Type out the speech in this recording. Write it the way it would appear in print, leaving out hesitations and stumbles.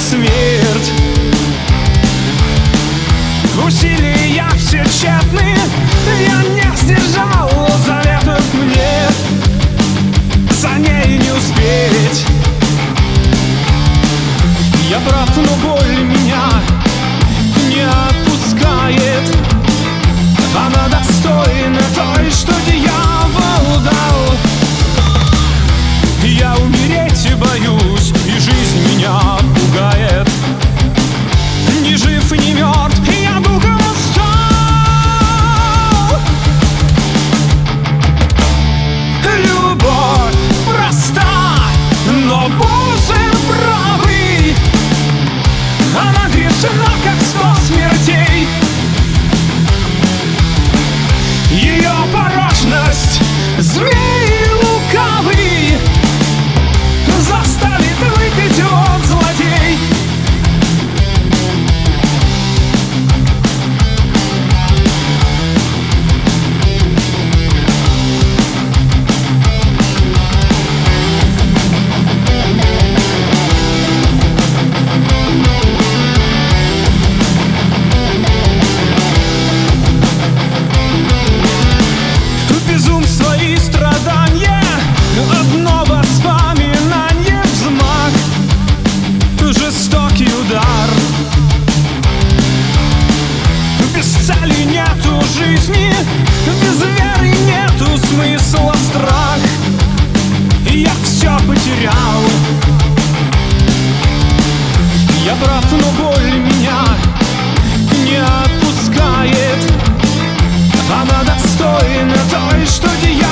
смерть. Усилия все тщетны, я не сдержал заветов мне, за ней не успеть. Я прав, но боль меня не отпускает. Она достойна той, что дьявол дал. Я умереть боюсь, и жизнь меня пугает. Ни жив, ни мертв, я духом устал. Любовь проста, но Боже правый. Она грешна, как 100 смертей. Ее порочность змей лукавый заставит выпить от злодей. Безумство и страдания, одно воспоминание, взмах, жестокий удар. Без цели нету жизни, без веры нету смысла, страх. Я все потерял. Я прав, но боль меня не отпускает. Она достойна той, что дьявол